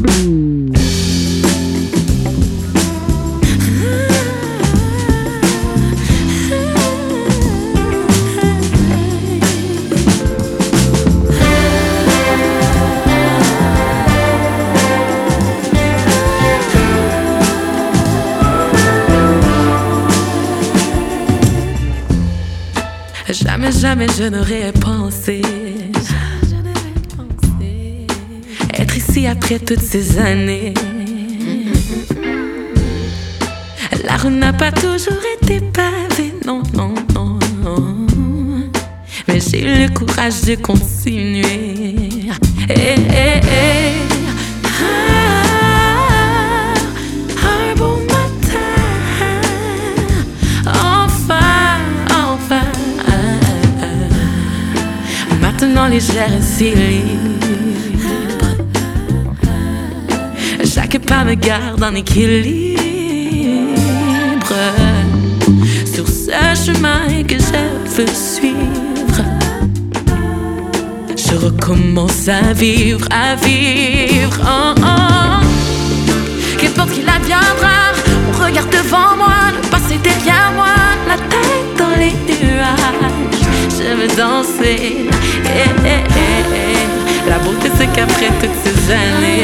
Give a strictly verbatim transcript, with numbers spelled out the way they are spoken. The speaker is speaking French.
Jamais, jamais je n'aurais pensé être ici après toutes ces années. La rue n'a pas toujours été pavée, non, non, non, non. Mais j'ai eu le courage de continuer. Hey, hey, hey. Ah, un beau matin, enfin, enfin. Maintenant légère et si libre, chaque pas me garde en équilibre. Sur ce chemin que je veux suivre, je recommence à vivre, à vivre. Oh, oh. Qu'importe qui l'adviendra, on regarde devant moi, le passé derrière moi, la tête dans les nuages. Je veux danser, eh, eh, eh, eh. La beauté c'est qu'après toutes ces années,